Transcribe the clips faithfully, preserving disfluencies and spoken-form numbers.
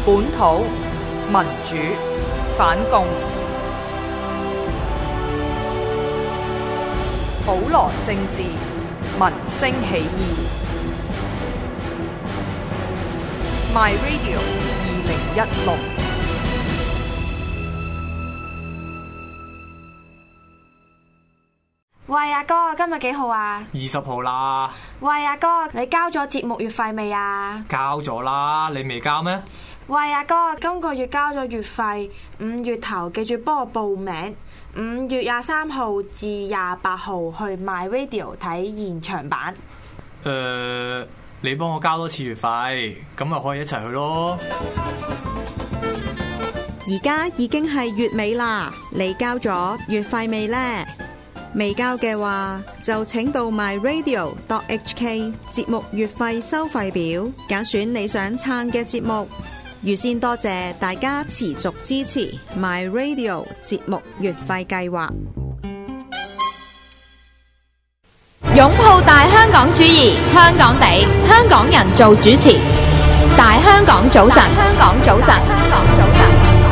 本土民主反共，普羅政治民聲起義。My Radio 二零一六。 喂，阿哥，今日幾號啊？ 二十號啦。 喂，阿哥，你交咗節目月費未啊？ 交咗啦，你未交咩？ 喂，阿哥，今個月交咗月費，五月頭記住幫我報名，五月廿三號至廿八號去 My Radio 睇現場版。 誒、呃，你幫我交多次月費，咁咪可以一齊去咯。 而家已經係月尾啦，你交咗月費未呢？未交嘅話，就請到 my radio dot h k 節目月費收費表，揀選你想撐嘅節目。預先多謝大家持續支持 my radio 節目月費計劃。 擁抱大香港主義，香港地，香港人做主持。大香港早晨，香港早晨，香港早晨。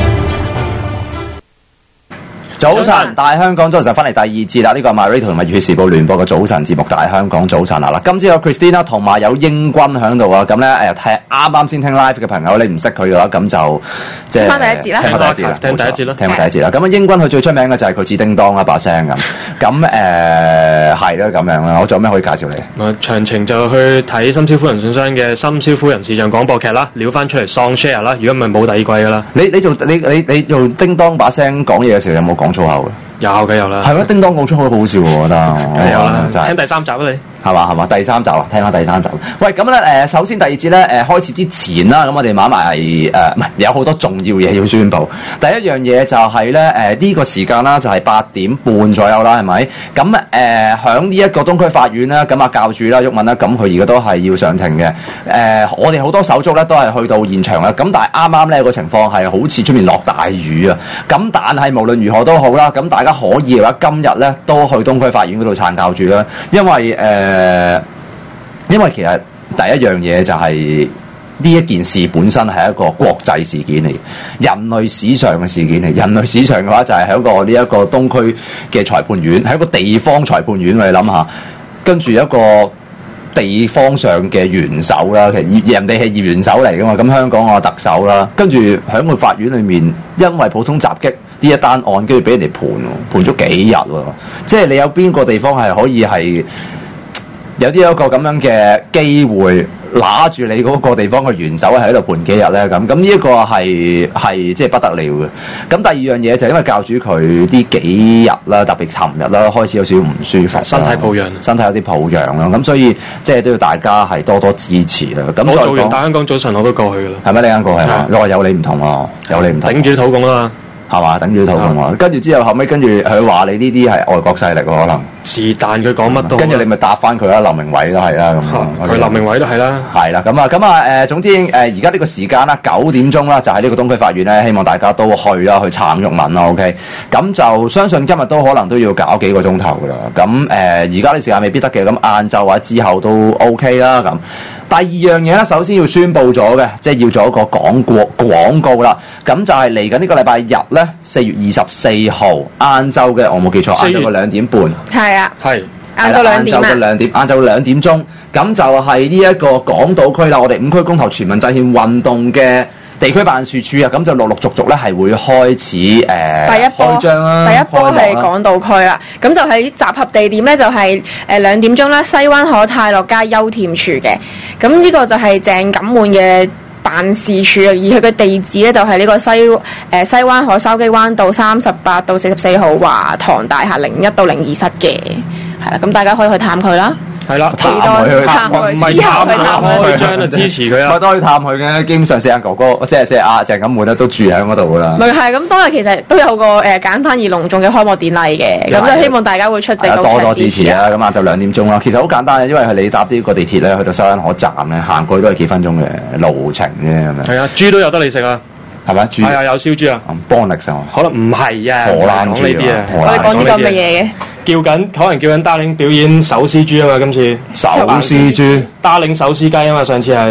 早晨，大香港早晨，翻嚟第二節啦！呢個係 My Radio 同埋《粵語時報》聯播嘅早晨節目《大香港早晨》啦！嗱，今朝有 Christina 同埋有英軍喺度啊！咁咧誒，聽啱啱先聽 live 嘅朋友，你唔識佢嘅話，咁就即係聽翻第一節啦， 聽翻第一節啦， 聽第一節啦， 聽翻第一節啦！咁啊，英軍佢最出名嘅就係佢似叮當啦把聲咁，咁誒係啦咁樣啦。我仲有咩可以介紹你？ 啊，詳情就去睇《深宵夫人信箱》嘅《深宵夫人視像廣播劇》啦，撩翻出嚟 song share 啦。如果唔係冇第二季噶啦。 你你做你你你做叮當把聲講嘢嘅時候有冇講粗口嘅？ 有嘅有啦， 係咩？叮當講粗口好好笑喎，我覺得。 有啦， 就係聽第三集啦你。 係嘛係嘛，第三集啊，聽下第三集。喂，咁咧誒，首先第二節咧誒開始之前啦，咁我哋買埋誒唔係有好多重要嘢要宣佈。第一樣嘢就係咧誒呢個時間啦，就係八點半左右啦，係咪？咁誒響呢一個東區法院啦，咁啊教主啦鬱文啦，咁佢而家都係要上庭嘅。誒、呃，我哋好多手足咧都係去到現場啦。咁但係啱啱咧個情況係好似出面落大雨啊。咁但係無論如何都好啦，咁大家可以嘅話，今日咧都去東區法院嗰度撐教主啦，因為誒。呃誒、呃，因為其實第一樣嘢就係呢一件事本身係一個國際事件嚟，人類史上嘅事件嚟。人類史上嘅話就係喺一個呢一個東區嘅裁判院，係一個地方裁判院，你諗下，跟住一個地方上嘅元首啦，其實人哋係元首嚟噶嘛，咁香港個特首啦，跟住喺個法院裏面，因為普通襲擊呢一單案，跟住俾人哋盤盤咗幾日喎，即係你有邊個地方係可以係？有啲有一個咁樣嘅機會，拿住你嗰個地方嘅元首喺度盤幾日咧？咁咁呢一個係係即係不得了嘅。咁第二樣嘢就係因為教主佢呢幾日啦，特別尋日啦，開始有少少唔舒服， 身體抱恙， 身體有啲抱恙啦。咁所以即係都要大家係多多支持啦。咁我做完大香港早晨我都過去噶啦。 係咪你啱過去嘛？我話有你唔同喎，有你唔同。 頂住土共啦。 係嘛？等住討論喎，跟住之後後尾跟住佢話你呢啲係外國勢力喎，可能是但佢講乜都。 跟住你咪答翻佢啦，林明偉都係啦咁。 佢林明偉都係啦。 係啦，咁啊，咁啊，誒，總之誒，而家呢個時間啦，九點鐘啦，就喺呢個東區法院咧，希望大家都去啦，去撐鬱文啦 ，OK。咁就相信今日都可能都要搞幾個鐘頭噶啦。咁誒，而家呢時間未必得嘅，咁晏晝或者之後都 OK 啦。咁第二樣嘢咧，首先要宣佈咗嘅，即係要做一個廣告廣告啦。咁就係嚟緊呢個禮拜日咧，四月二十四號晏晝嘅，我冇記錯，晏晝嘅兩點半。 係啊， 係晏晝兩點啊， 晏晝嘅兩點，晏晝兩點鐘。咁就係呢一個港島區啦，我哋五區公投全民制憲運動嘅地區辦事處啊，咁就陸陸續續咧係會開始誒、呃、 第一波開張啦， 第一波係港島區啦，咁就喺集合地點咧就係誒兩點鐘啦，西灣河泰樂街優店處嘅，咁呢個就係鄭錦滿嘅辦事處啊，而佢嘅地址咧就係呢個西誒、呃、西灣河筲箕灣道三十八到四十四號華堂大廈零一到零二室嘅，係啦，咁大家可以去探佢啦。 係啦， 探佢， 探佢， 唔係探佢，開張就支持佢啊！ 我都可以探佢嘅，基本上四眼哥哥，即係即係阿鄭錦滿咧，都住喺嗰度噶啦。 咪係咁，當日其實都有個誒、呃、簡單而隆重嘅開幕典禮嘅，咁就希望大家會出席到多多支持啊！咁啊， 晏晝兩點鐘啦，其實好簡單嘅，因為係你搭呢個地鐵咧，去到西灣河站咧，行過去都係幾分鐘嘅路程啫，咁樣。 係啊，豬都有得你食啊！ 係咪？豬係啊，有燒豬啊！ 幫力上， 可能唔係啊， 荷蘭講呢啲啊， 我哋講啲咁嘅嘢嘅。 叫緊可能叫緊 Darling 表演手撕豬啊嘛，今次手撕豬 ，Darling 手撕雞啊嘛，上次係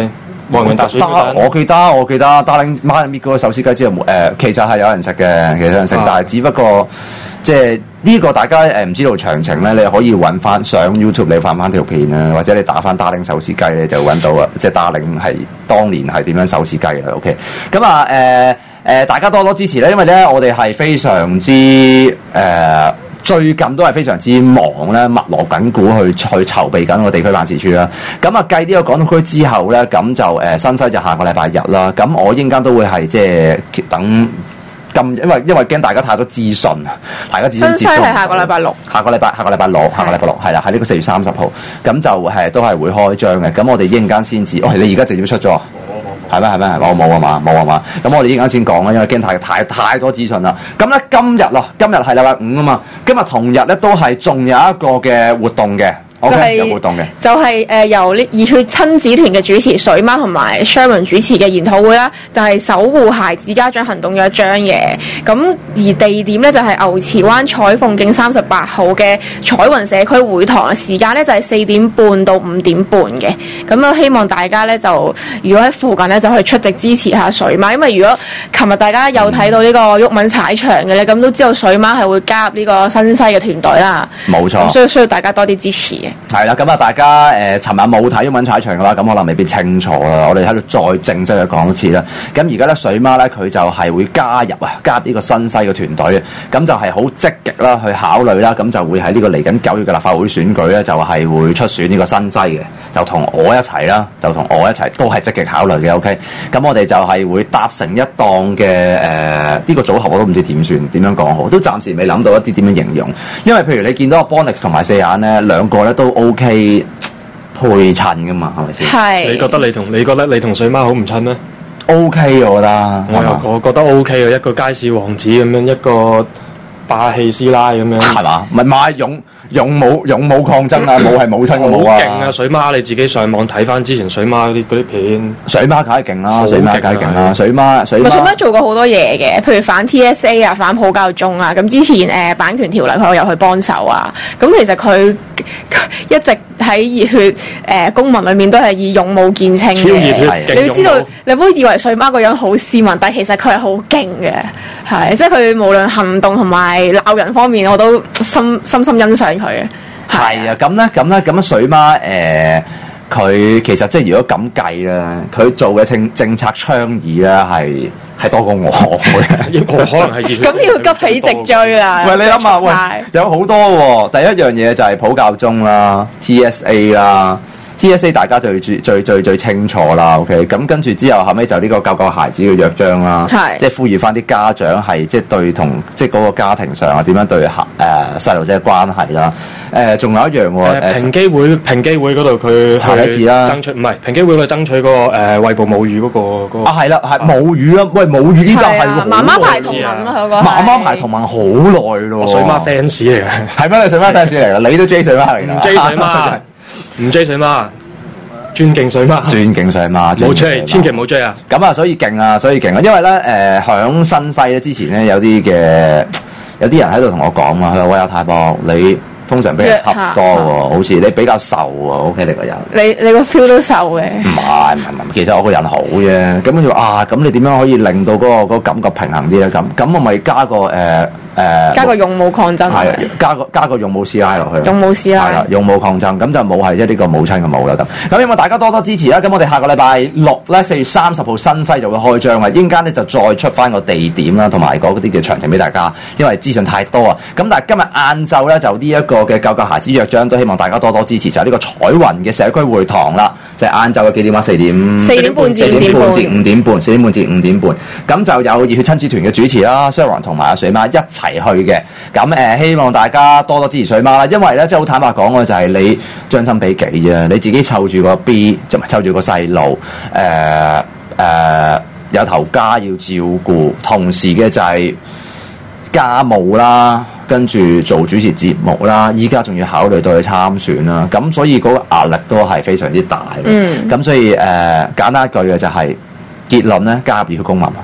黃潤達水魚蛋。 我記得我記得 Darling Martin Meat 嗰個手撕雞之後誒、呃，其實係有人食嘅，其實有人食，啊、但係只不過即係呢個大家誒唔知道詳情咧，你可以揾翻上 YouTube 你揾翻條片啊，或者你打翻 Darling 手撕雞你就揾到啊，即係 Darling 係當年係點樣手撕雞啦 OK， 咁啊誒。呃誒、呃，大家多多支持咧，因為咧，我哋係非常之誒、呃，最近都係非常之忙咧，密鑼緊鼓去去籌備緊個地區辦事處啦。咁啊，繼呢個港島區之後咧，咁就誒、呃、新西就下個禮拜日啦。咁我應間都會係即係等咁，因為因為驚大家太多資訊啊，大家資訊接觸。新西係下個禮拜六，下個禮拜下個禮拜六，下個禮拜六係啦，喺呢個四月三十號，咁就係都係會開張嘅。咁我哋應間先至，哦，你而家直接出咗。係咩係咩係我冇啊嘛冇啊嘛，咁我哋依家先講啦，因為驚太太太多資訊啦。咁咧今日咯，今日係禮拜五啊嘛，今日同日咧都係仲有一個嘅活動嘅。O、okay, K， 有活動嘅， 就係、是、誒、呃、由呢熱血親子團嘅主持水媽同埋 Sherman 主持嘅研討會啦，就係、是、守護孩子家長行動約章嘅。咁而地點咧就係、是、牛池灣彩鳳徑三十八號嘅彩雲社區會堂，時間咧就係、是、四點半到五點半嘅。咁啊，希望大家咧就如果喺附近咧就去出席支持下水媽，因為如果琴日大家有睇到呢個毓民踩場嘅咧，咁都知道水媽係會加入呢個新西嘅團隊啦。冇錯，咁所以需要大家多啲支持。 係啦，咁啊，大家誒，尋晚冇睇毓民踩場嘅話，咁可能未必清楚啦。我哋喺度再正式去講一次啦。咁而家咧，水媽咧佢就係會加入啊，加入呢個新西嘅團隊，咁就係好積極啦，去考慮啦，咁就會喺呢個嚟緊九月嘅立法會選舉咧，就係、是、會出選呢個新西嘅，就同我一齊啦，就同我一齊都係積極考慮嘅。OK，咁我哋就係會搭成一檔嘅誒，呢個組合我都唔知點算，點樣講好，都暫時未諗到一啲點樣形容。因為譬如你見到個 Bonix 同埋四眼咧，兩個咧都 O K。配襯噶嘛，係咪先？係。你覺得你同你覺得你同水媽好唔襯咩 ？O K， 我覺得。我又我覺得 O K 嘅，一個街市王子咁樣，一個霸氣師奶咁樣。係嘛？咪買勇勇武勇武抗爭啊！武係母親嘅武啊！好勁啊！水媽你自己上網睇翻之前水媽嗰啲嗰啲片，水媽梗係勁啦，水媽梗係勁啦，水媽水媽。水媽做過好多嘢嘅，譬如反 T S A 啊，反普教中啊，咁之前誒、呃、版權條例佢又去幫手啊，咁其實佢一直喺熱血誒、呃、公民裏面都係以勇武見稱嘅。超熱血，你要知道，你唔好以為水媽個樣好斯文，但係其實佢係好勁嘅，係即係佢無論行動同埋鬧人方面，我都深深深欣賞佢嘅。係啊，咁咧，咁咧，咁樣水媽誒，佢其實即係如果咁計咧，佢做嘅政政策倡議咧係係多過我嘅，我可能係熱血。咁要急起直追啦！喂，你諗下，喂，有好多喎。第一樣嘢就係普教中啦 ，T S A 啦。T S A 大家最最最最最清楚啦 ，OK， 咁跟住之後後尾就呢個救救孩子嘅約章啦，即係呼籲翻啲家長係即係對同即係嗰個家庭上啊點樣對孩誒細路仔嘅關係啦，誒、呃、仲有一樣喎，誒、呃、平機會平機會嗰度佢查一字啦，爭取唔係平機會佢爭取嗰、那個誒餵哺母乳嗰、那個嗰、那個、啊係啦係母乳啊，喂母乳呢個係媽媽排同盟啊嗰個媽媽排同盟好耐咯，水媽 fans 嚟嘅，係咩你水媽 fans 嚟㗎？你都追水媽嚟㗎？追水媽。唔追水媽，尊敬水媽，尊敬水媽，冇追，千祈唔好追啊！咁啊，所以勁啊，所以勁啊！因為咧，誒、呃，響新西咧之前咧，有啲嘅有啲人喺度同我講嘛，佢話喂阿太博，你通常比較恰多喎，好似你比較瘦喎 ，OK 你個人，你你個 feel 都瘦嘅，唔係唔係唔係，其實我個人好啫。咁佢話啊，咁你點樣可以令到嗰、那個嗰、那個感覺平衡啲咧？咁咁我咪加個誒。呃誒、呃、加個勇武抗爭，係加個加個勇武師奶落去，勇武師奶係啦，勇武抗爭咁就冇係即係呢個母親嘅武啦咁。咁希望大家多多支持啦。咁我哋下個禮拜六咧四月三十號新西就會開張啦。陣間咧就再出翻個地點啦，同埋嗰啲嘅詳情俾大家，因為資訊太多啊。咁但係今日晏晝咧就呢一個嘅救救孩子約章都希望大家多多支持，就係、是、呢個彩雲嘅社區會堂啦。就係晏晝嘅幾點啊？四點四點半至五點半至五點半，四點半至五點半。咁就有熱血親子團嘅主持啦 Sharon 同埋阿水媽一齊去嘅。咁誒、呃，希望大家多多支持水媽啦，因為咧，即係好坦白講嘅就係你將心比己啫，你自己湊住個 B， 即係湊住個細路，誒、呃、誒、呃，有頭家要照顧，同時嘅就係家務啦，跟住做主持節目啦，依家仲要考慮到去參選啦，咁所以嗰個壓力都係非常之大。嗯，咁所以誒、呃，簡單一句嘅就係、是、結論咧，加入熱血公民。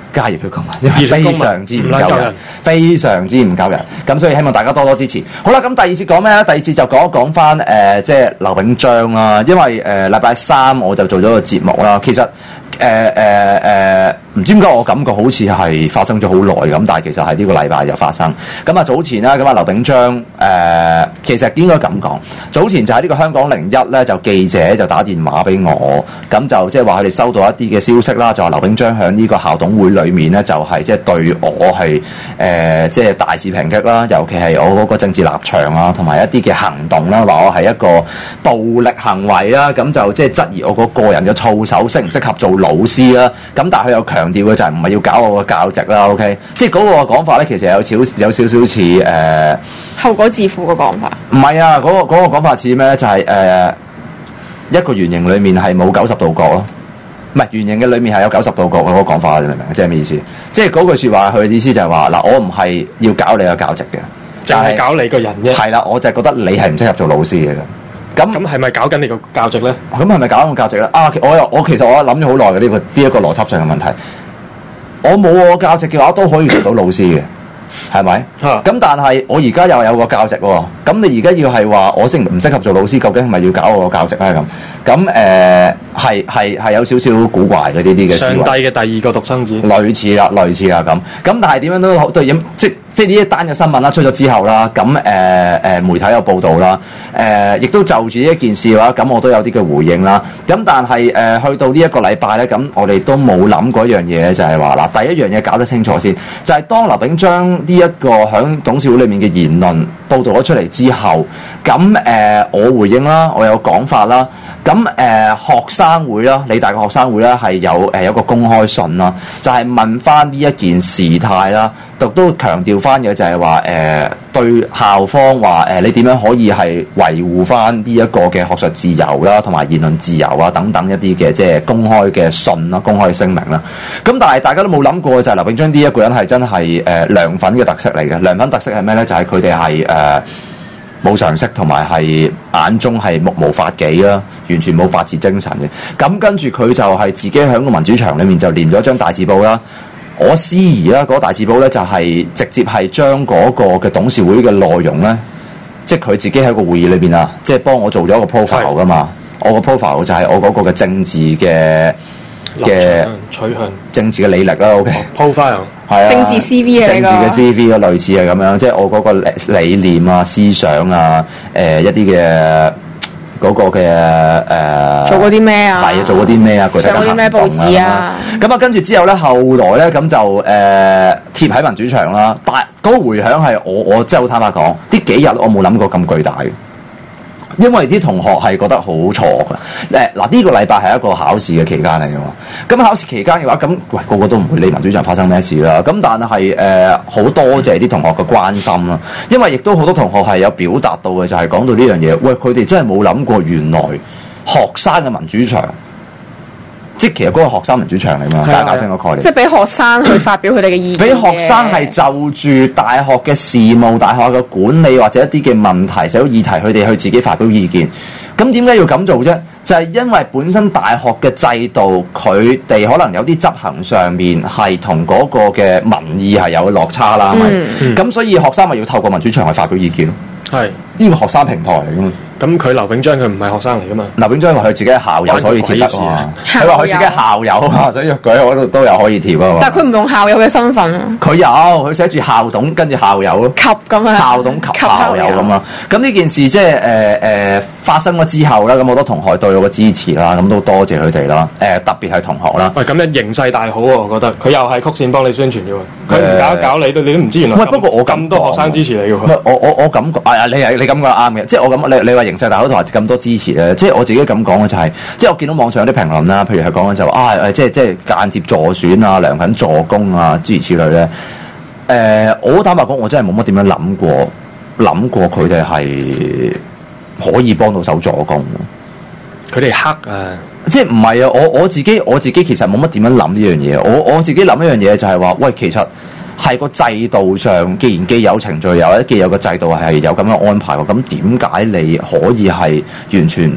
加熱血公民，因為非常之唔夠人，非常之唔夠人。咁所以希望大家多多支持。好啦，咁第二節講咩咧？第二節就講一講翻誒，即係劉永章啦。因為誒禮拜三我就做咗個節目啦。其實誒誒誒，唔、呃呃、知點解我感覺好似係發生咗好耐咁，但係其實係呢個禮拜就發生。咁啊早前啦，咁啊劉永章誒、呃，其實應該咁講，早前就喺呢個香港零一咧，就記者就打電話俾我，咁就即係話佢哋收到一啲嘅消息啦，就話劉永章喺呢個校董會裏面咧，就係即係對我係誒即係大肆抨擊啦，尤其係我嗰個政治立場啊，同埋一啲嘅行動啦，話我係一個暴力行為啦，咁就即係質疑我嗰個人嘅操守適唔適合做老師啦。咁但係佢有強調嘅就係唔係要搞我個教職啦 ，OK？ 即係嗰個講法咧，其實有少有少少似誒、呃、 後果自負嘅講法。唔係啊，嗰、嗰個嗰、嗰個講法似咩咧？就係、係、誒、呃、一個圓形裡面係冇九十度角咯。唔係圓形嘅裏面係有九十度角嗰個講法，你明唔明？即係咩意思？即係嗰句説話，佢嘅意思就係話嗱，我唔係要搞你個教職嘅， 就係搞你個人啫。 係啦，我就係覺得你係唔適合做老師嘅咁。咁咁係咪搞緊你個教職咧？ 咁係咪搞緊個教職咧？啊，我又我其實我諗咗好耐嘅呢個呢一個邏輯上嘅問題。我冇我個教職嘅話，都可以做到老師嘅。係咪？咁、啊、但係我而家又有個教職喎，咁你而家要係話我適唔適合做老師，究竟係咪要搞我個教職咧？咁咁誒係係係有少少古怪嘅呢啲嘅思維。 上帝嘅第二個獨生子， 類似啦，類似啦咁。咁但係點樣都好，對即即呢一單嘅新聞啦，出咗之後啦，咁誒誒媒體有報導啦，誒、呃、亦都就住呢一件事嘅話，咁我都有啲嘅回應啦。咁但係誒、呃、去到呢一個禮拜咧，咁我哋都冇諗過一樣嘢，就係話嗱，第一樣嘢搞得清楚先，就係、是、當劉炳章呢一個喺董事會裏面嘅言論報導咗出嚟之後，咁誒、呃、我回應啦，我有講法啦。咁誒、呃、學生會啦，理大嘅學生會咧係有誒、呃、有個公開信啦，就係、是、問翻呢一件事態啦，亦都強調翻嘅就係話誒對校方話誒、呃、你點樣可以係維護翻呢一個嘅學術自由啦，同埋言論自由啊等等一啲嘅即係公開嘅信啦、公開嘅聲明啦。咁但係大家都冇諗過就係劉炳章呢一個人係真係誒梁粉嘅特色嚟嘅。梁粉特色係咩咧？就係佢哋係誒冇常識，同埋係眼中係目無法紀啦，完全冇法治精神嘅。咁跟住佢就係自己喺個民主牆裏面就連咗張大字報啦。我思疑啦，嗰、那個大字報咧就係直接係將嗰個嘅董事會嘅內容咧，即係佢自己喺個會議裏邊啊，即係幫我做咗一個 profile 噶嘛。我個 profile 就係我嗰個嘅政治嘅嘅取向、 政治嘅履歷啦。OK，profile。 profile 係啊， 政治 C V 啊， 政治嘅 C V 啊，類似係咁樣，即係我嗰個理念啊、思想啊、誒、呃、一啲嘅嗰個嘅誒、呃、做過啲咩啊？係啊，做過啲咩啊？具體嘅行動啊？上過啲咩報紙啊？咁啊，跟住之後咧，後來咧咁就誒、呃、貼喺民主牆啦。但係嗰個迴響係我我真係好坦白講，呢幾日我冇諗過咁巨大嘅。因為啲同學係覺得好錯㗎，誒嗱呢個禮拜係一個考試嘅期間嚟㗎嘛，咁考試期間嘅話，咁喂個個都唔會理民主牆發生咩事啦，咁但係誒好多謝啲同學嘅關心啦，因為亦都好多同學係有表達到嘅，就係、是、講到呢樣嘢，喂佢哋真係冇諗過原來學生嘅民主牆。即係其實嗰個學生民主牆嚟嘛，大家搞清個概念。即係俾學生去發表佢哋嘅意見。俾學生係就住大學嘅事務、大學嘅管理或者一啲嘅問題、社會議題，佢哋去自己發表意見。咁點解要咁做啫？就係、是、因為本身大學嘅制度，佢哋可能有啲執行上面係同嗰個嘅民意係有落差啦，係咪？咁、嗯、所以學生咪要透過民主牆去發表意見咯。係呢個學生平台嚟㗎嘛。咁佢劉炳章佢唔係學生嚟噶嘛？劉炳章話佢自己係校友，所以貼得啊。佢話佢自己係校友啊，所以佢喺度都有可以貼啊。但係佢唔用校友嘅身份啊。佢有，佢寫住校董跟住校友咯。及咁啊。校董及校友咁啊。咁呢件事即係誒誒發生咗之後啦，咁好多同學對我嘅支持啦，咁都多謝佢哋啦。誒、呃、特別係同學啦。喂，咁樣形勢大好喎，我覺得。佢又係曲線幫你宣傳嘅喎。佢唔搞搞你，你都唔知原來。喂，不過我咁多學生支持你嘅喎。我我我感覺啊，你係你咁講啱嘅，即係我咁你你話形勢大好同埋咁多支持咧，即係我自己咁講嘅就係、是，即係我見到網上有啲評論啦，譬如係講緊就話啊誒，即係即係間接助選啊、梁粉助攻啊諸如此類咧。誒、呃，我好坦白講，我真係冇乜點樣諗過，諗過佢哋係可以幫到手助攻。佢哋黑啊！即係唔係啊？我我自己我自己其實冇乜點樣諗呢樣嘢。我我自己諗一樣嘢就係話，喂，其實係個制度上，既然既有程序，有一既有個制度係有咁樣安排喎，咁點解你可以係完全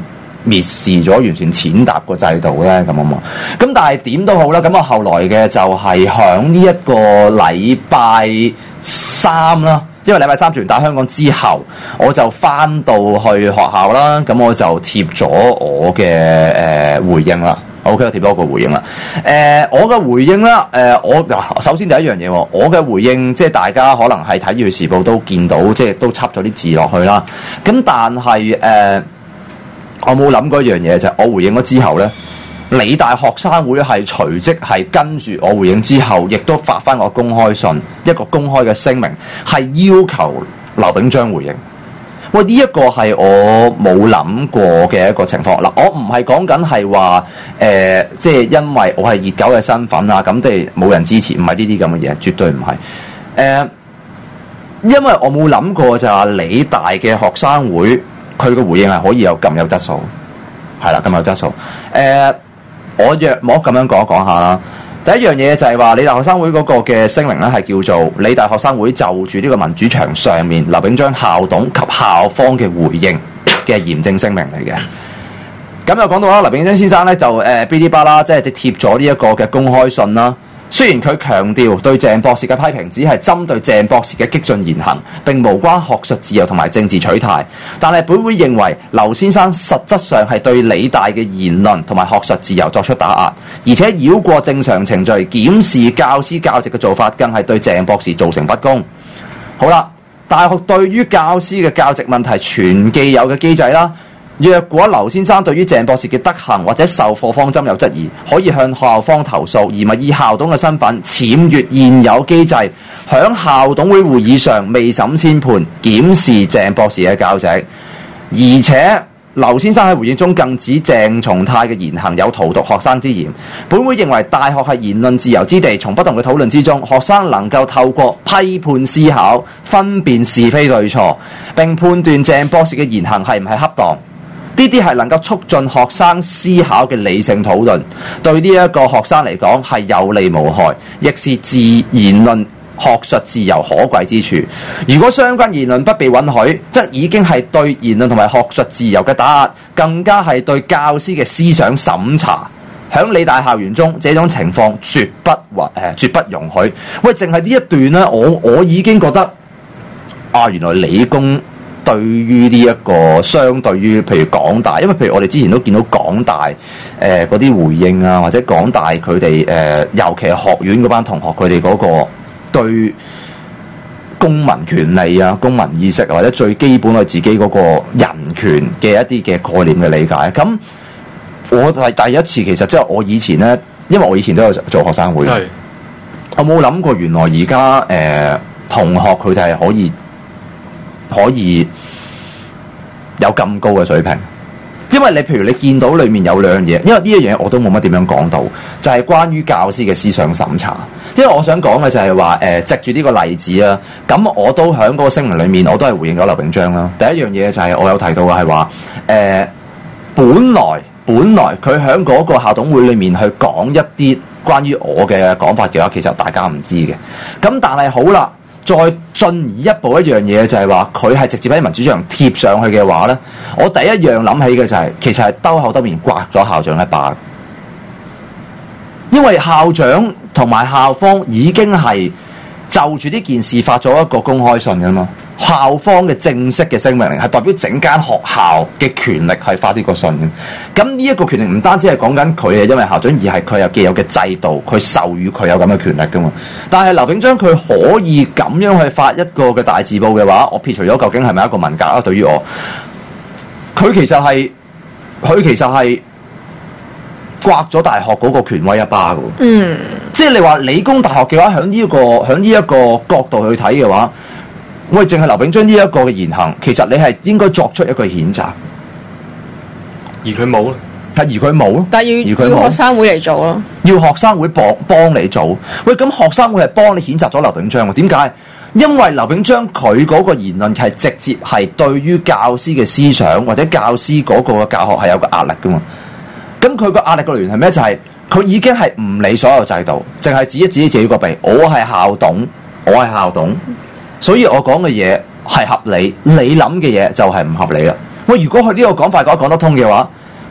蔑視咗，完全踐踏個制度咧咁啊嘛。咁但係點都好啦，咁啊後來嘅就係響呢一個禮拜三啦，因為禮拜三住完大香港之後，我就翻到去學校啦，咁我就貼咗我嘅誒、呃、回應啦。OK， 我貼咗我個回應啦。誒、呃，我嘅回應啦，誒、呃，我首先第一樣嘢，我嘅回應即係大家可能係睇《粵語時報》都見到，即係都插咗啲字落去啦。咁但係誒。呃我冇諗過一樣嘢就係我回應咗之後呢，理大學生會係隨即係跟住我回應之後，亦都發翻我公開信，一個公開嘅聲明，係要求劉炳章回應。喂，呢、這、一個係我冇諗過嘅一個情況。嗱，我唔係講緊係話誒，即係因為我係熱狗嘅身份啊，咁哋冇人支持，唔係呢啲咁嘅嘢，絕對唔係。誒、呃，因為我冇諗過就係理大嘅學生會。佢嘅回應係可以有咁有質素，係啦，咁有質素。誒、呃，我約莫咁樣講一講下啦。第一樣嘢就係話，理大學生會嗰個嘅聲明咧，係叫做理大學生會就住呢個民主牆上面劉炳章校董及校方嘅回應嘅嚴正聲明嚟嘅。咁又講到啦，劉炳章先生咧就誒嗶哩吧啦，即係貼咗呢一個嘅公開信啦。雖然佢強調對鄭博士嘅批評只係針對鄭博士嘅激進言行，並無關學術自由同埋政治取態，但係本會認為劉先生實質上係對理大嘅言論同埋學術自由作出打壓，而且繞過正常程序檢視教師教職嘅做法，更係對鄭博士造成不公。好啦，大學對於教師嘅教職問題全既有嘅機制啦。若果劉先生對於鄭博士嘅德行或者授課方針有質疑，可以向校方投訴，而唔係以校董嘅身份僭越現有機制，響校董會會議上未審先判檢視鄭博士嘅教職。而且劉先生喺回應中更指鄭松泰嘅言行有荼毒學生之嫌。本會認為大學係言論自由之地，從不同嘅討論之中，學生能夠透過批判思考分辨是非對錯，並判斷鄭博士嘅言行係唔係恰當。呢啲係能夠促進學生思考嘅理性討論，對呢一個學生嚟講係有利無害，亦是自言論學術自由可貴之處。如果相關言論不被允許，則已經係對言論同埋學術自由嘅打壓，更加係對教師嘅思想審查。響理大校園中，這種情況絕不允誒，絕不容許。喂，淨係呢一段呢，我我已經覺得啊，原來理工對於呢一個相對於譬如港大，因為譬如我哋之前都見到港大誒嗰啲回應啊，或者港大佢哋誒，尤其係學院嗰班同學佢哋嗰個對公民權利啊、公民意識或者最基本嘅自己嗰個人權嘅一啲嘅概念嘅理解。咁我係第一次，其實即係我以前咧，因為我以前都有做學生會，是我冇諗過原來而家誒同學佢哋係可以。可以有咁高嘅水平，因為你譬如你見到裏面有兩樣嘢，因為呢一樣嘢我都冇乜點樣講到，就係、是、關於教師嘅思想審查。因為我想講嘅就係話誒，藉住呢個例子啊，咁我都喺嗰個聲明裏面，我都係回應咗劉炳章啦。第一樣嘢就係我有提到嘅係話誒，本來本來佢喺嗰個校董會裏面去講一啲關於我嘅講法嘅話，其實大家唔知嘅。咁但係好啦。再進一步一樣嘢就係話佢係直接喺民主牆貼上去嘅話呢，我第一樣諗起嘅就係、是、其實係兜口兜面刮咗校長一巴，因為校長同埋校方已經係就住呢件事發咗一個公開信㗎嘛。校方嘅正式嘅聲明係代表整間學校嘅權力係發呢個信嘅。咁呢一個權力唔單止係講緊佢係因為校長，而係佢有既有嘅制度，佢授予佢有咁嘅權力噶嘛。但係劉炳章佢可以咁樣去發一個嘅大字報嘅話，我撇除咗究竟係咪一個文革啊？對於我，佢其實係佢其實係刮咗大學嗰個權威一巴噶。嗯，即係你話理工大學嘅話，響呢一個響呢一個角度去睇嘅話。喂，淨係劉炳章呢一個嘅言行，其實你係應該作出一個譴責， 而佢冇咯， 係而佢冇咯， 但係要要學生會嚟做咯， 要學生會幫幫你做。喂，咁學生會係幫你譴責咗劉炳章喎？點解？因為劉炳章佢嗰個言論係直接係對於教師嘅思想或者教師嗰個嘅教學係有個壓力噶嘛。咁佢個壓力個來源係咩？就係、是、佢已經係唔理所有制度，淨係指一指自己個鼻，我係校董，我係校董。所以我講嘅嘢係合理，你諗嘅嘢就係唔合理啦。喂，如果佢呢個講法講講得通嘅話，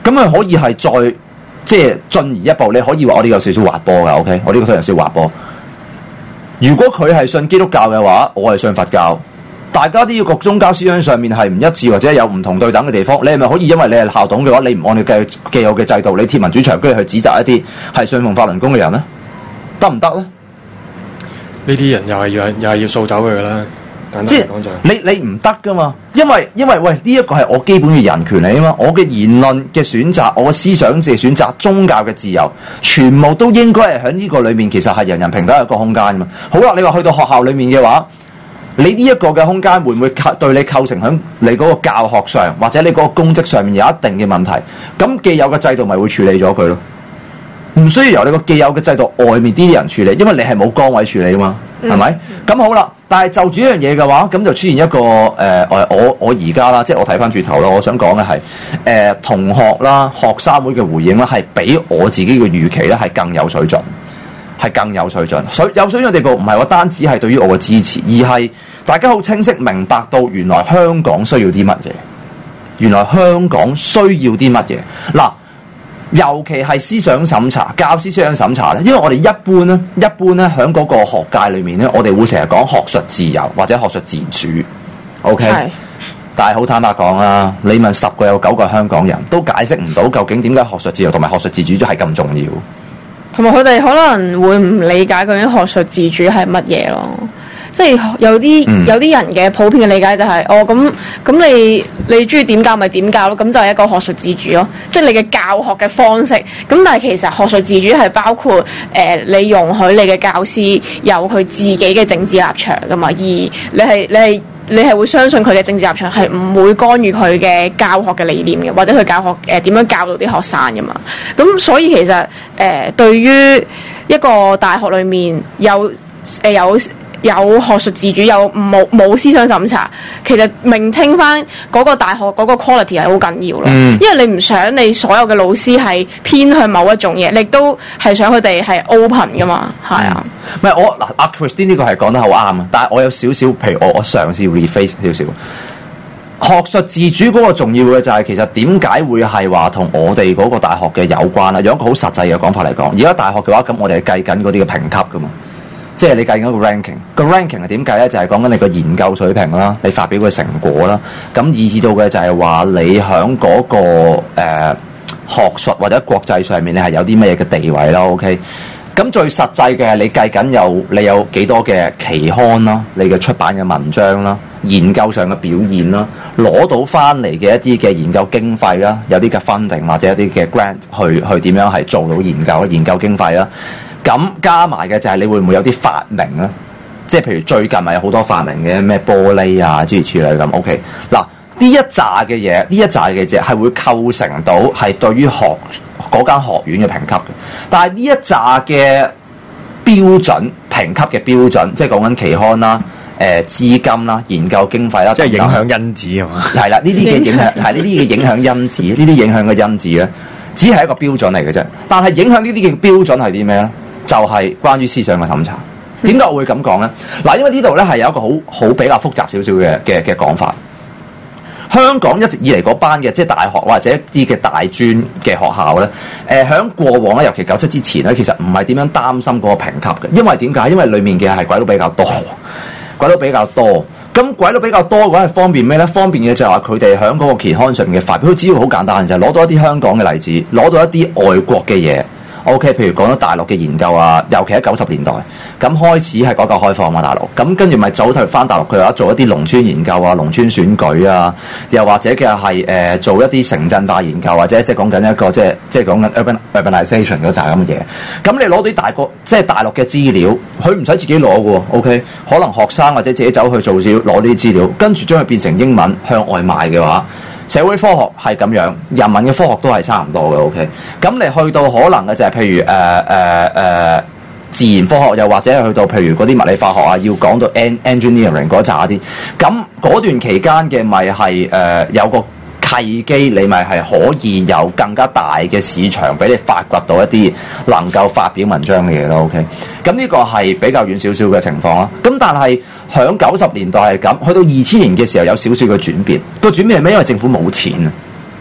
咁佢可以係再即係進而一步，你可以話我哋有少少滑坡㗎 ，OK？ 我呢個都有少少滑坡。如果佢係信基督教嘅話，我係信佛教。大家都要個宗教思想上面係唔一致，或者有唔同對等嘅地方，你係咪可以因為你係校董嘅話，你唔按你嘅既有嘅制度，你貼民主牆，跟住去指責一啲係信奉法輪功嘅人呢？得唔得咧？ 呢啲人又係要又係要掃走佢噶啦。 即係你你唔得噶嘛，因為因為喂呢一個係我基本嘅人權嚟啊嘛，我嘅言論嘅選擇，我嘅思想嘅選擇，宗教嘅自由，全部都應該係喺呢個裏面，其實係人人平等一個空間噶嘛。好啦，你話去到學校裏面嘅話，你呢一個嘅空間會唔會對你構成喺你嗰個教學上或者你嗰個公職上面有一定嘅問題？咁既有嘅制度咪會處理咗佢咯？唔需要由你個既有嘅制度外面啲人處理，因為你係冇崗位處理啊嘛，係咪？咁、嗯、好啦，但係就住呢樣嘢嘅話，咁就出現一個誒、呃，我我而家啦，即係我睇翻轉頭啦，我想講嘅係誒同學啦、學生會嘅回應啦，係比我自己嘅預期咧係更有水準，係更有水準。水有水準嘅地步，唔係我單止係對於我嘅支持，而係大家好清晰明白到原來香港需要啲乜嘢，原來香港需要啲乜嘢嗱。尤其係思想審查、教師思想審查咧，因為我哋一般咧，一般咧喺嗰個學界裏面咧，我哋會成日講學術自由或者學術自主 ，OK？係。但係好坦白講啦，你問十個有九個香港人都解釋唔到究竟點解學術自由同埋學術自主係咁重要， 同埋佢哋可能會唔理解究竟學術自主係乜嘢咯。即係有啲、嗯、有啲人嘅普遍嘅理解就係、是、哦咁咁你你中意點教咪點教咯，咁就係一個學術自主咯。即係你嘅教學嘅方式。咁但係其實學術自主係包括誒、呃、你容許你嘅教師有佢自己嘅政治立場噶嘛，而你係你係你係會相信佢嘅政治立場係唔會干預佢嘅教學嘅理念嘅，或者佢教學誒點、呃、樣教導啲學生噶嘛。咁所以其實誒、呃、對於一個大學裏面有誒、呃、有。有學術自主，有冇冇思想審查，其實聆聽翻嗰個大學嗰個 quality 係好緊要咯。嗯、因為你唔想你所有嘅老師係偏向某一種嘢，你都係想佢哋係 open 噶嘛，係啊。 唔係我嗱，阿 Christine 呢個係講得好啱啊，但係我有少少，譬如我我嘗試 rephrase 少少。學術自主嗰個重要嘅就係其實點解會係話同我哋嗰個大學嘅有關啊？用一個好實際嘅講法嚟講，而家大學嘅話，咁我哋係計緊嗰啲嘅評級噶嘛。即係你計緊個 ranking，個 ranking 係點計咧？就係講緊你個研究水平啦，你發表嘅成果啦，咁以至到嘅就係話你喺嗰、那個誒、呃、學術或者國際上面，你係有啲乜嘢嘅地位啦 ？OK，咁最實際嘅係你計緊有你有幾多嘅期刊啦，你嘅出版嘅文章啦，研究上嘅表現啦，攞到翻嚟嘅一啲嘅研究經費啦，有啲嘅 funding 或者一啲嘅 grant 去去點樣係做到研究研究經費啦。咁加埋嘅就係你會唔會有啲發明咧？即係譬如最近咪有好多發明嘅咩玻璃啊諸如此類咁。OK，嗱呢一紮嘅嘢，呢一紮嘅嘢係會構成到係對於學嗰間學院嘅評級嘅。但係呢一紮嘅標準評級嘅標準，即係講緊期刊啦、誒、呃、資金啦、研究經費啦， 即係影響因子係嘛？ 係啦，呢啲嘅影響係呢啲嘅影響因子，呢啲影響嘅因子咧，只係一個標準嚟嘅啫。但係影響呢啲嘅標準係啲咩咧？就係關於思想嘅審查。點解我會咁講咧？嗱，因為呢度咧係有一個好好比較複雜少少嘅嘅嘅講法。香港一直以嚟嗰班嘅即係大學或者一啲嘅大專嘅學校咧，誒、呃、響過往咧，尤其九七之前咧，其實唔係點樣擔心嗰個評級嘅，因為點解？因為裡面嘅係鬼佬比較多，鬼佬比較多。咁鬼佬比較多嘅話係方便咩咧？方便嘅就係話佢哋喺嗰個期刊上面嘅發表，只要好簡單就係攞到一啲香港嘅例子，攞到一啲外國嘅嘢。O.K. 譬如講到大陸嘅研究啊，尤其喺九十年代咁開始係改革開放嘛，大陸咁跟住咪走退翻大陸，佢話做一啲農村研究啊、農村選舉啊，又或者嘅係誒做一啲城鎮化研究，或者即係講緊一個即係即係講緊 urban urbanization 嗰扎咁嘅嘢。咁你攞到大國即係大陸嘅資料，佢唔使自己攞嘅喎。O.K. 可能學生或者自己走去做少攞啲資料，跟住將佢變成英文向外賣嘅話。社會科學係咁樣，人文嘅科學都係差唔多嘅。OK，咁你去到可能嘅就係譬如誒誒誒自然科學，又或者去到譬如嗰啲物理化學啊，要講到 engineering 嗰扎啲，咁嗰段期間嘅咪係誒有個契機，你咪係可以有更加大嘅市場俾你發掘到一啲能夠發表文章嘅嘢咯。OK，咁呢個係比較遠少少嘅情況啦。咁但係響九十年代係咁，去到二千年嘅時候有少少嘅轉變。個轉變係咩？因為政府冇錢啊，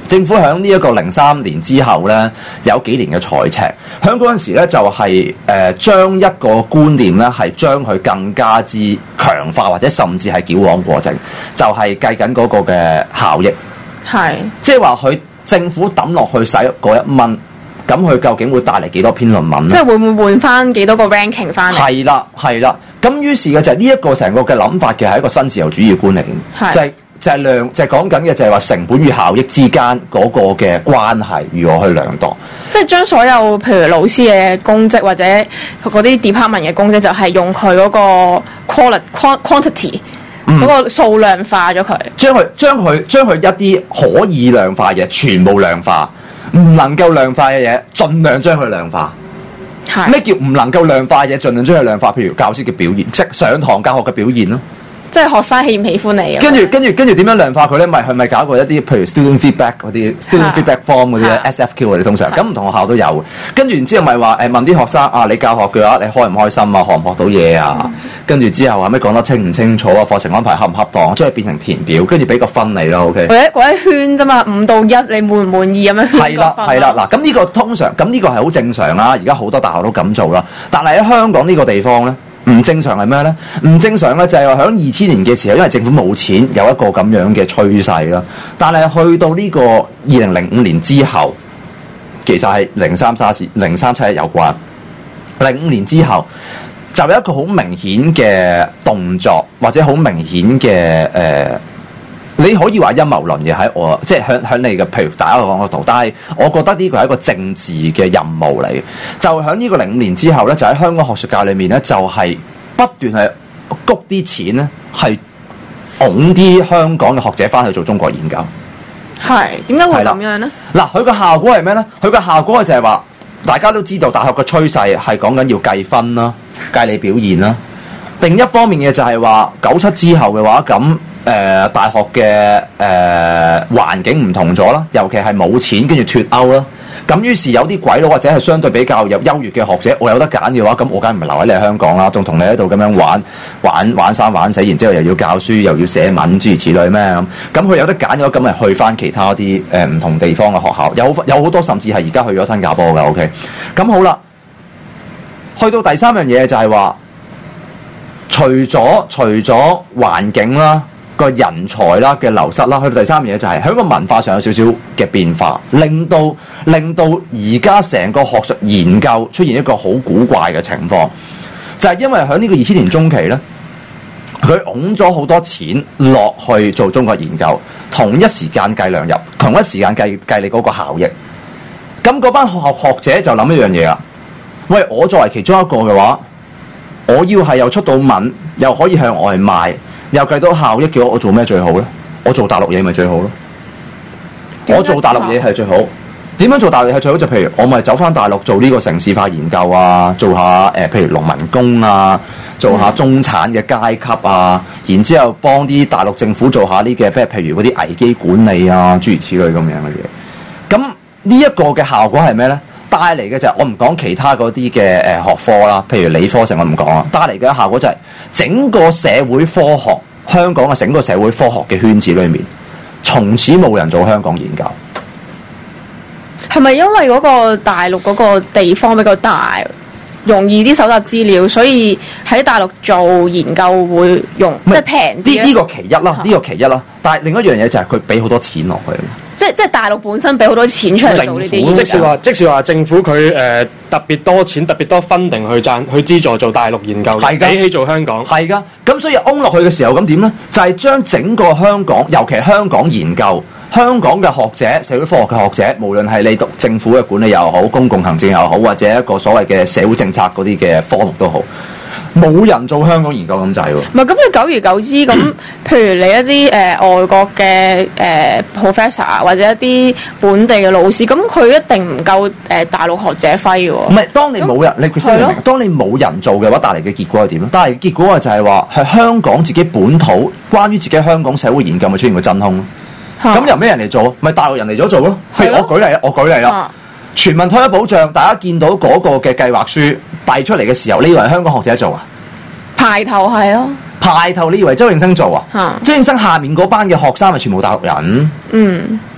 政府喺呢一個零三年之後咧，有幾年嘅財赤，喺嗰陣時咧就係誒將一個觀念咧係將佢更加之強化，或者甚至係矯枉過正，就係、是、計緊嗰個嘅效益， 係即係話佢政府抌落去使嗰一蚊，咁佢究竟會帶嚟幾多篇論文咧？ 即係會唔會換翻幾多個 ranking 翻嚟？ 係啦，係啦，咁於是嘅就係呢一個成個嘅諗法嘅係一個新自由主義觀嚟嘅，就係、是。就係量，就係講緊嘅就係話成本與效益之間嗰個嘅關係，如何去量度？ 即係將所有譬如老師嘅公職或者嗰啲 department 嘅公職，就係用佢嗰個 quality quantity 嗰個數量化咗佢， 將佢將佢將佢一啲可以量化嘅全部量化，唔能夠量化嘅嘢，盡量將佢量化。咩叫唔能夠量化嘅嘢，盡量將佢量化？譬如教師嘅表現，即上堂教學嘅表現咯。 即係學生喜唔喜歡你？ 跟住跟住跟住點樣量化佢咧？咪佢咪搞過一啲譬如 student feedback 嗰啲 student feedback form 嗰啲 S F Q 我哋通常咁唔同學校都有。跟住然之後咪話誒問啲學生啊，你教學嘅話你開唔開心啊？學唔學到嘢啊？嗯、跟住之後話咩講得清唔清楚啊？課程安排恰唔恰當？將佢變成填表，跟住俾個分你咯。OK。或者嗰一圈啫嘛，五到一你滿唔滿意咁樣圈個分？ 係啦係啦嗱，咁呢個通常咁呢個係好正常啦。而家好多大學都咁做啦。但係喺香港呢個地方咧。唔正常係咩咧？唔正常咧就係話喺二千年嘅時候，因為政府冇錢，有一個咁樣嘅趨勢啦。但係去到呢個二零零五年之後，其實係零三沙士、零三七一有關。零五年之後就有一個好明顯嘅動作，或者好明顯嘅誒。呃你可以話陰謀論嘅喺我，即係響響你嘅，譬如大家講嗰度，但係我覺得呢個係一個政治嘅任務嚟嘅。就響呢個零五年之後咧，就喺香港學術界裏面咧，就係、是、不斷係谷啲錢咧，係拱啲香港嘅學者翻去做中國研究。 係點解會咁樣咧？ 嗱，佢個效果係咩咧？佢個效果就係話，大家都知道大學嘅趨勢係講緊要計分啦，計你表現啦。另一方面嘅就係話九七之後嘅話咁。誒、呃、大學嘅誒、呃、環境唔同咗啦，尤其係冇錢跟住脫歐啦，咁於是有啲鬼佬或者係相對比較有優越嘅學者，我有得揀嘅話，咁我梗係唔係留喺你香港啦，仲同你喺度咁樣玩玩玩生玩死，然之後又要教書又要寫文諸如此類咩咁，咁佢有得揀嘅話，咁咪去翻其他啲誒唔同地方嘅學校，有有好多甚至係而家去咗新加坡嘅 OK，咁好啦，去到第三樣嘢就係話，除咗除咗環境啦。個人才啦嘅流失啦，去到第三樣嘢就係喺個文化上有少少嘅變化，令到令到而家成個學術研究出現一個好古怪嘅情況，就係、是、因為喺呢個二千年中期咧，佢拱咗好多錢落去做中國研究，同一時間計量入，同一時間計計你嗰個效益。咁嗰班學學者就諗一樣嘢啦，喂，我作為其中一個嘅話，我要係又出到文，又可以向外賣。又計到效益嘅話，我做咩最好咧？我做大陸嘢咪最好咯？我做大陸嘢係最好。點樣做大陸嘢係最好？就譬如我咪走翻大陸做呢個城市化研究啊，做下誒、呃，譬如農民工啊，做下中產嘅階級啊，然之後幫啲大陸政府做下呢嘅，譬如譬如嗰啲危機管理啊，諸如此類咁樣嘅嘢。咁呢一個嘅效果係咩咧？帶嚟嘅就係我唔講其他嗰啲嘅誒學科啦，譬如理科成我唔講啊。帶嚟嘅效果就係整個社會科學，香港嘅整個社會科學嘅圈子裏面，從此冇人做香港研究。 係咪因為嗰個大陸嗰個地方比較大，容易啲搜集資料，所以喺大陸做研究會用即係平啲？呢呢個其一啦，呢、呢個其一啦。但係另一樣嘢就係佢俾好多錢落去。即即係大陸本身俾好多錢出嚟做呢啲研究， 即是話，即是話政府佢誒、呃、特別多錢、特別多funding去賺去資助做大陸研究，比起做香港係㗎。咁所以掹落去嘅時候，咁點咧？就係、是、將整個香港，尤其係香港研究、香港嘅學者、社會科學嘅學者，無論係你讀政府嘅管理又好、公共行政又好，或者一個所謂嘅社會政策嗰啲嘅科目都好。冇人做香港研究咁滯喎。唔係咁， 你久而久之咁，譬如你一啲誒、呃、外國嘅誒、呃、professor 或者一啲本地嘅老師，咁佢一定唔夠誒、呃、大陸學者揮嘅喎。唔係， 當你冇人，你先明，當你冇人做嘅話，帶嚟嘅結果係點咧？帶嚟嘅結果就係話係香港自己本土關於自己香港社會研究咪出現個真空咯。咁由咩人嚟做？咪大陸人嚟咗做咯。譬如我舉例啊，我舉例啦。全民退休保障，大家見到嗰個嘅計劃書遞出嚟嘅時候，你以為香港學者做啊？ 排頭係咯， 排頭你以為周永生做啊？嗯、周永生下面嗰班嘅學生係全部大陸人。 嗯，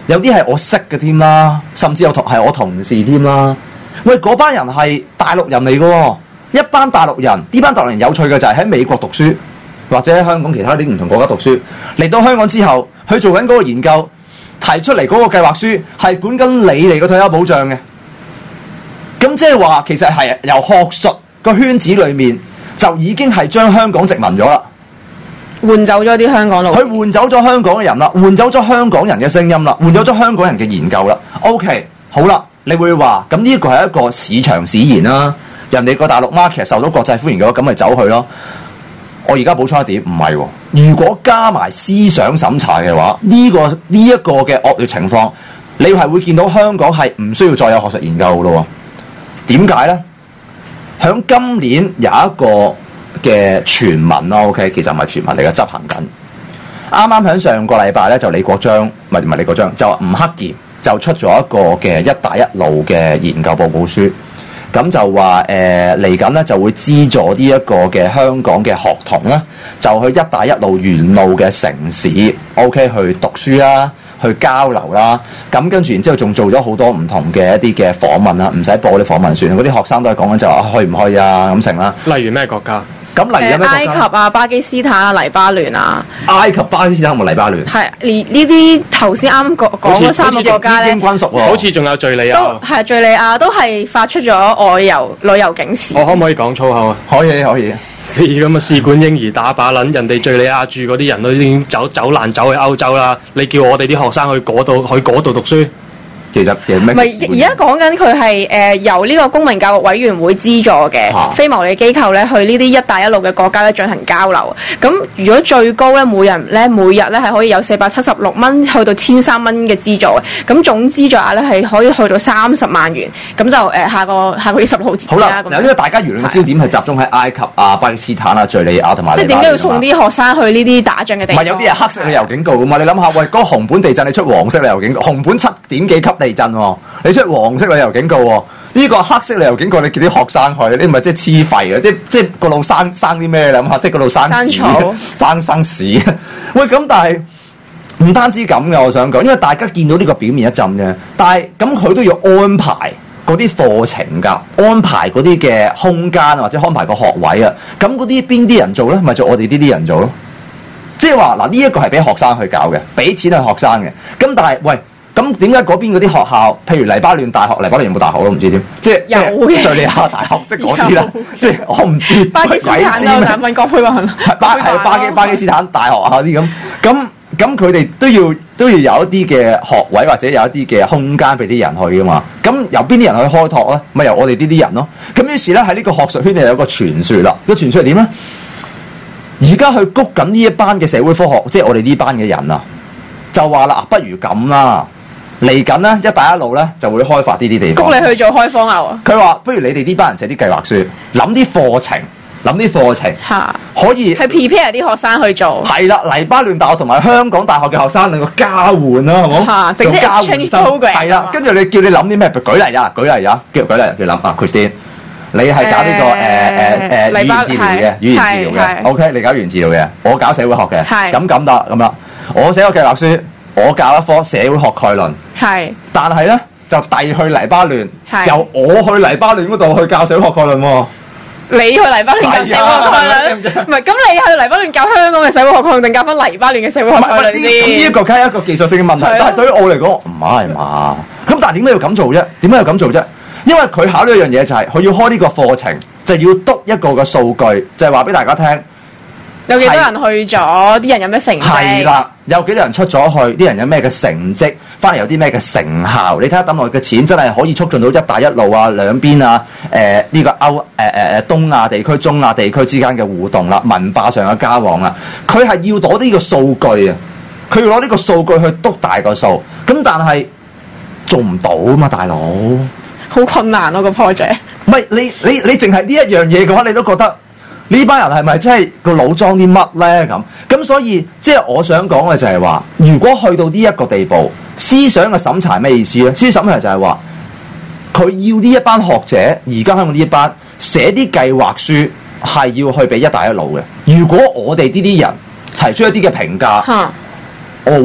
有啲係我識嘅添啦，甚至有同係我同事添啦。喂，嗰班人係大陸人嚟嘅喎，一班大陸人，呢班大陸人有趣嘅就係喺美國讀書，或者喺香港其他啲唔同國家讀書，嚟到香港之後，佢做緊嗰個研究，提出嚟嗰個計劃書係管緊你哋嘅退休保障嘅。咁即係話，其實係由學術個圈子裏面就已經係將香港殖民咗啦。 換走咗啲香港佬， 佢換走咗香港嘅人啦，換走咗香港人嘅聲音啦，換走咗香港人嘅研究啦。OK， 好啦，你會話咁呢個係一個市場使然啦。人哋個大陸 market 受到國際歡迎嘅話，咁咪走去咯。我而家補充一點，唔係喎。如果加埋思想審查嘅話，呢、這個呢一、這個嘅惡劣情況，你係會見到香港係唔需要再有學術研究嘅咯。點解呢？響今年有一個嘅傳聞啦 ，OK， 其實唔係傳聞嚟嘅，執行緊。啱啱喺上個禮拜咧，就李國章，唔係唔係李國章，就吳克儉就出咗一個嘅一帶一路嘅研究報告書。咁就話誒嚟緊咧就會資助呢一個嘅香港嘅學童咧，就去一帶一路沿路嘅城市 ，OK 去讀書啦，去交流啦。咁跟住然之後仲做咗好多唔同嘅一啲嘅訪問啦，唔使播啲訪問算。嗰啲學生都係講緊就話去唔去啊咁成啦。 例如咩國家？ 咁例如有咩國家？ 埃及啊、巴基斯坦啊、黎巴嫩啊。 埃及、巴基斯坦同埋黎巴嫩。 係，連呢啲頭先啱講講嗰三個國家咧， 英軍屬喎， 好似仲有敍利亞。 都係敍利亞都係發出咗外遊旅遊警示。 我可唔可以講粗口啊？ 可以可以。 你咁嘅試管嬰兒打靶撚，人哋敍利亞住嗰啲人都已經走走難走去歐洲啦。你叫我哋啲學生去嗰度去嗰度讀書？其實其實咩？ 唔係，而家講緊佢係誒由呢個公民教育委員會資助嘅、啊、非牟利機構咧，去呢啲一帶一路嘅國家咧進行交流。咁如果最高咧，每人咧每日咧係可以有四百七十六蚊去到千三蚊嘅資助嘅。咁總資助額咧係可以去到三十萬元。咁就誒、呃、下個下個月十六號截止啦。 好啦，因為大家輿論嘅焦點係集中喺埃及啊、巴基斯坦啊、敍利亞同埋。即係點解要送啲學生去呢啲打仗嘅地方？ 唔係有啲係黑色旅遊警告噶嘛？你諗下，喂，嗰、那個熊本地震你出黃色旅遊警告，熊本七點幾級地震喎、哦。你出黃色旅遊警告喎、哦，呢、這個黑色旅遊警告你叫啲學生去，你唔係即係黐廢嘅，即係即係個路生生啲咩你諗下，即係個路生屎，生生屎。喂，咁但係唔單止咁嘅，我想講，因為大家見到呢個表面一陣嘅，但係咁佢都要安排嗰啲課程㗎，安排嗰啲嘅空間或者安排個學位啊。咁嗰啲邊啲人做咧？咪就我哋呢啲人做咯。即係話嗱，呢一個係俾學生去搞嘅，俾錢係學生嘅。咁但係喂。咁點解嗰邊嗰啲學校，譬如黎巴嫩大學，黎巴嫩有冇大學都唔知點，即係有嘅敍利亞大學，即係嗰啲啦，即係我唔知。 巴基斯坦有難民國會話係巴係巴基巴基斯坦大學啊啲咁，咁咁佢哋都要都要有一啲嘅學位或者有一啲嘅空間俾啲人去噶嘛。咁由邊啲人去開拓咧？咪由我哋呢啲人咯。咁於是咧喺呢個學術圈就有個傳說啦。個傳說係點咧？而家去谷緊呢一班嘅社會科學，即係我哋呢班嘅人啊，就話啦，不如咁啦。嚟緊咧，一帶一路咧就會開發呢啲地方。 谷你去做開荒牛。 佢話：不如你哋呢班人寫啲計劃書，諗啲課程，諗啲課程， 嚇可以係 prepare 啲學生去做。 係啦，黎巴嫩大學同埋香港大學嘅學生兩個交換啦，好冇？ 嚇，整啲 exchange program。 係啦，跟住你叫你諗啲咩？舉例啊，舉例啊，叫舉例，叫諗啊 ，Christine，你係搞呢個誒誒誒語言治療嘅，語言治療嘅 ，OK，你搞語言治療嘅，我搞社會學嘅，咁咁得咁啦，我寫個計劃書。我教一科社會學概論，係，但係咧就遞去黎巴嫩，由我去黎巴嫩嗰度去教社會學概論喎。 你去黎巴嫩教社會學概論，唔係咁你去黎巴嫩教香港嘅社會學概論，定教翻黎巴嫩嘅社會學概論先？ 咁呢一個梗係一個技術性嘅問題，但係對於我嚟講唔係嘛。咁但係點解要咁做啫？點解要咁做啫？因為佢考慮一樣嘢就係、是，佢要開呢個課程，就要督一個嘅數據，就係話俾大家聽。 有幾多人去咗？啲人有咩成績？ 係啦，有幾多人出咗去？啲人有咩嘅成績？翻嚟有啲咩嘅成效？你睇下抌落去嘅錢真係可以促進到一帶一路啊，兩邊啊，誒、呃、呢、這個歐誒誒誒東亞地區、中亞地區之間嘅互動啦，文化上嘅交往啦，佢係要攞呢個數據啊，佢要攞呢個數據去督大個數，咁但係做唔到啊嘛，大佬， 好困難咯、啊、個 project。 唔係你你你淨係呢一樣嘢嘅話，你都覺得？呢班人係咪真係個腦裝啲乜咧？咁咁所以即係我想講嘅就係話，如果去到呢一個地步，思想嘅審查係咩意思咧？思想審查就係話，佢要呢一班學者，而家香港呢一班寫啲計劃書，係要去俾一帶一路嘅。如果我哋呢啲人提出一啲嘅評價， 嗯、 哦喂，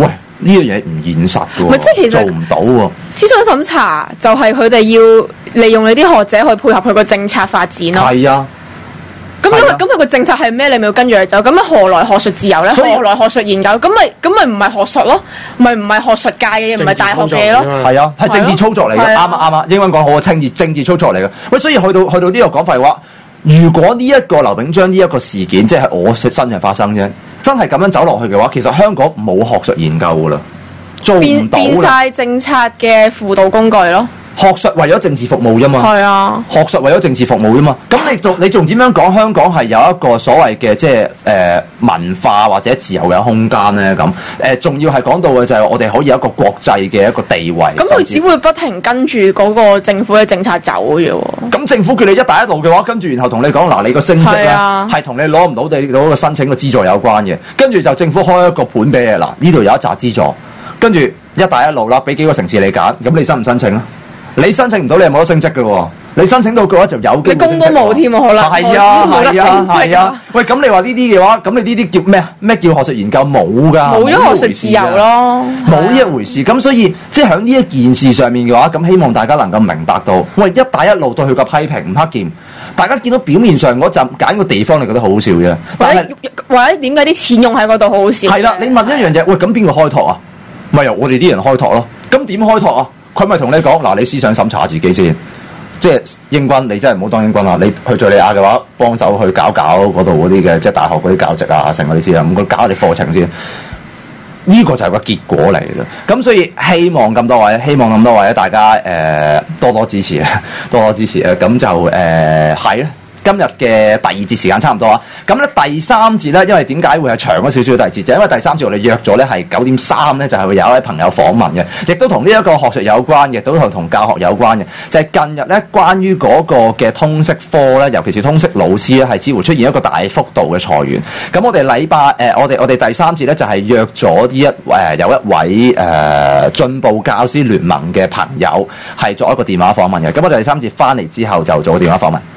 呢樣嘢唔現實嘅喎， 咪即係其實做唔到喎。 思想審查就係佢哋要利用你啲學者去配合佢個政策發展咯。 係啊。 咁因為係啊咁佢個政策係咩？你咪要跟住佢走。咁樣何來學術自由咧？ 所以何來學術研究？咁咪咁咪唔係學術咯？咪唔係學術界嘅嘢，唔係大學嘅嘢咯？ 係啊，係政治操作嚟嘅， 係啊啱啊啱啊，英文講好啊，政治政治操作嚟嘅。喂，所以去到去到呢個講法嘅話，如果呢一個劉炳章呢一個事件，即係我身上發生啫，真係咁樣走落去嘅話，其實香港冇學術研究噶啦，做唔變到啦。 變晒政策嘅輔導工具咯。 學術為咗政治服務啫嘛。 係啊。 學術為咗政治服務啫嘛，咁你仲你仲點樣講香港係有一個所謂嘅即係誒文化或者自由嘅空間咧？咁誒仲要係講到嘅就係我哋可以有一個國際嘅一個地位。 咁佢只會不停跟住嗰個政府嘅政策走嘅啫喎。 咁政府叫你一帶一路嘅話，跟住然後同你講嗱，你個升職咧係啊係同你攞唔到你嗰個申請嘅資助有關嘅，跟住就政府開一個盤俾你嗱，呢度有一紮資助，跟住一帶一路啦，俾幾個城市你揀，咁你申唔申請咧？你申請唔到，你係冇得升職嘅喎。你申請到嘅話，就有機會你工都冇添喎，可能係啊， 冇得係啊， 升職係啊。喂，咁你話呢啲嘅話，咁你呢啲叫咩啊？咩叫學術研究？冇㗎， 冇咗學術自由咯， 冇呢一回事。咁所以即係喺呢一件事上面嘅話，咁希望大家能夠明白到，喂，一帶一路對佢嘅批評唔黑劍。大家見到表面上嗰陣揀個地方，你覺得好好笑啫。 或者但係或者點解啲錢用喺嗰度好好笑？ 係啦，你問一樣嘢，喂，咁邊個開拓啊？咪由我哋啲人開拓咯。咁點開拓啊？佢咪同你講嗱，你思想審查自己先，即係英軍，你真係唔好當英軍啦。你去敍利亞嘅話，幫手去搞搞嗰度嗰啲嘅，即係大學嗰啲教職啊，成嗰啲先啊，唔該搞下啲課程先。呢、這個就係個結果嚟嘅。咁所以希望咁多位，希望咁多位大家誒、呃、多多支持啊，多多支持啊。咁就誒係啊。今日嘅第二節時間差唔多啊，咁咧第三節咧，因為點解會係長咗少少第二節？就因為第三節我哋約咗咧係九點三咧，就係會有一位朋友訪問嘅，亦都同呢一個學術有關嘅，都同同教學有關嘅，就係、是、近日咧關於嗰個嘅通識科咧，尤其是通識老師咧，係似乎出現一個大幅度嘅裁員。咁我哋禮拜誒，我哋我哋第三節咧就係約咗呢一誒、呃、有一位誒、呃、進步教師聯盟嘅朋友係作一個電話訪問嘅。咁我哋第三節翻嚟之後就做個電話訪問。